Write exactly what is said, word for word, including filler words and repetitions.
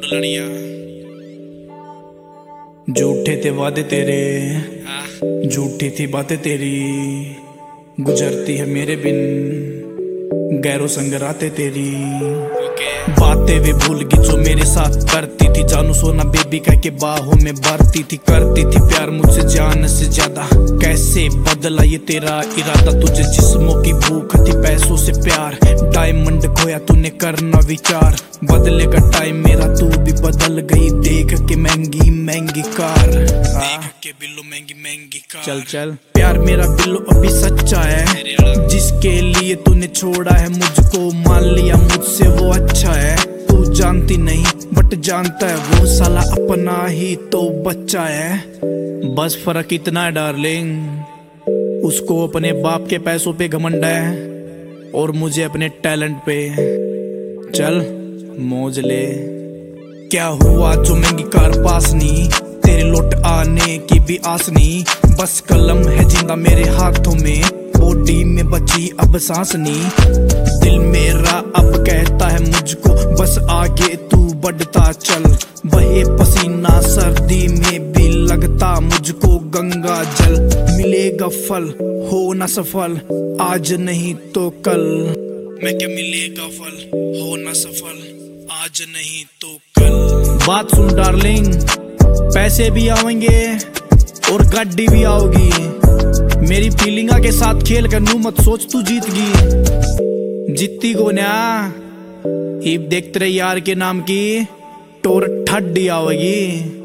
बलनिया। झूठे थे वादे तेरे, झूठी थी बातें तेरी, गुजरती है मेरे बिन गैरों संग रातें तेरी। बातें वे भूल गई जो मेरे साथ करती थी, जानू सोना बेबी कह के बाहों में भरती थी। करती थी प्यार मुझसे जान से ज्यादा, कैसे बदला ये तेरा इरादा। तुझे जिस्मों की भूख थी पैसों से प्यार, डायमंड खोया तूने करना विचार। बदलेगा टाइम मेरा तू भी बदल गई, देख के महंगी महंगी कार, देख के बिल्लो महंगी महंगी कार। चल चल प्यार मेरा बिल्लो अभी सच्चा है, जिसके लिए तूने छोड़ा है मुझको, मान लिया मुझसे वो अच्छा है। तू जानती नहीं बट जानता है वो साला अपना ही तो बच्चा है। बस फर्क इतना है डार्लिंग, उसको अपने बाप के पैसों पे घमंड है और मुझे अपने टैलेंट पे। चल मौज ले। क्या हुआ जो महंगी कार पास नहीं, तेरे लौट आने की भी आस नहीं। बस कलम है जिंदा मेरे हाथों में, बॉडी में बची अब सांस नहीं। दिल मेरा अब कहता है मुझको बस आगे तू बढ़ता चल। बहे पसीना सर्दी में भी लगता मुझको गंगा जल। मिलेगा फल हो ना सफल, आज नहीं तो कल। मैं क्या मिलेगा फल हो ना सफल, आज नहीं तो कल। बात सुन डार्लिंग, पैसे भी आएंगे और गाड़ी भी आओगी। मेरी फीलिंगा के साथ खेल कर नू मत सोच तू जीत गई। जीती को ना हिप देखते रहे यार के नाम की टोर ठड्डी आवेगी।